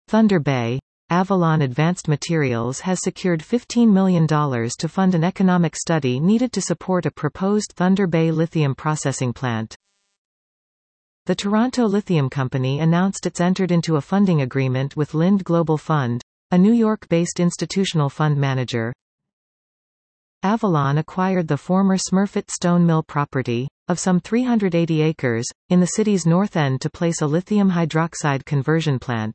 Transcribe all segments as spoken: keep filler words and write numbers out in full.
Thunder Bay. Avalon Advanced Materials has secured fifteen million dollars to fund an economic study needed to support a proposed Thunder Bay lithium processing plant. The Toronto Lithium Company announced it's entered into a funding agreement with Lind Global Fund, a New York-based institutional fund manager. Avalon acquired the former Smurfit Stone Mill property, of some three hundred eighty acres, in the city's north end to place a lithium hydroxide conversion plant.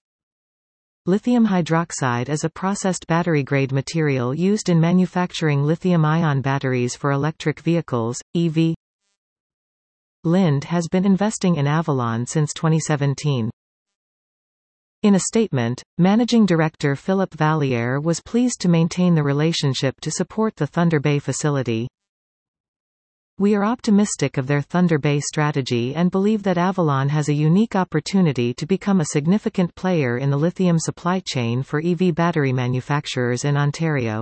Lithium hydroxide is a processed battery-grade material used in manufacturing lithium-ion batteries for electric vehicles, E V. Lind has been investing in Avalon since twenty seventeen. In a statement, Managing Director Philip Valliere was pleased to maintain the relationship to support the Thunder Bay facility. We are optimistic of their Thunder Bay strategy and believe that Avalon has a unique opportunity to become a significant player in the lithium supply chain for E V battery manufacturers in Ontario.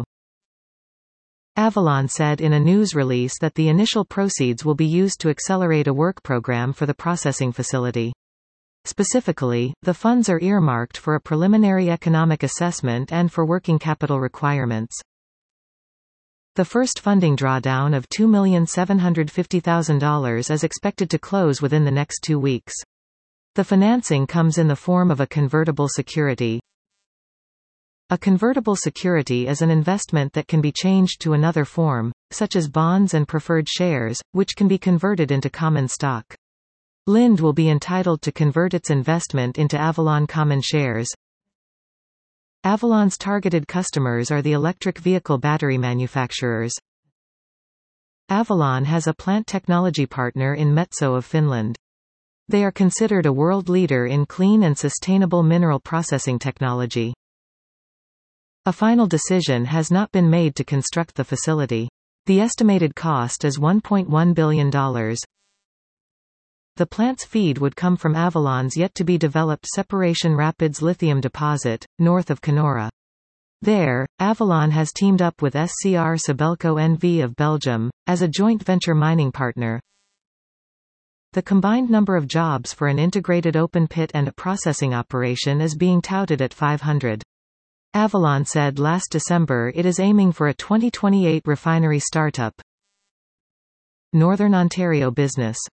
Avalon said in a news release that the initial proceeds will be used to accelerate a work program for the processing facility. Specifically, the funds are earmarked for a preliminary economic assessment and for working capital requirements. The first funding drawdown of two million seven hundred fifty thousand dollars is expected to close within the next two weeks. The financing comes in the form of a convertible security. A convertible security is an investment that can be changed to another form, such as bonds and preferred shares, which can be converted into common stock. Lind will be entitled to convert its investment into Avalon common shares. Avalon's targeted customers are the electric vehicle battery manufacturers. Avalon has a plant technology partner in Metso of Finland. They are considered a world leader in clean and sustainable mineral processing technology. A final decision has not been made to construct the facility. The estimated cost is one point one billion dollars. The plant's feed would come from Avalon's yet-to-be-developed Separation Rapids lithium deposit, north of Kenora. There, Avalon has teamed up with S C R Sibelco N V of Belgium, as a joint venture mining partner. The combined number of jobs for an integrated open pit and a processing operation is being touted at five hundred. Avalon said last December it is aiming for a twenty twenty-eight refinery startup. Northern Ontario business.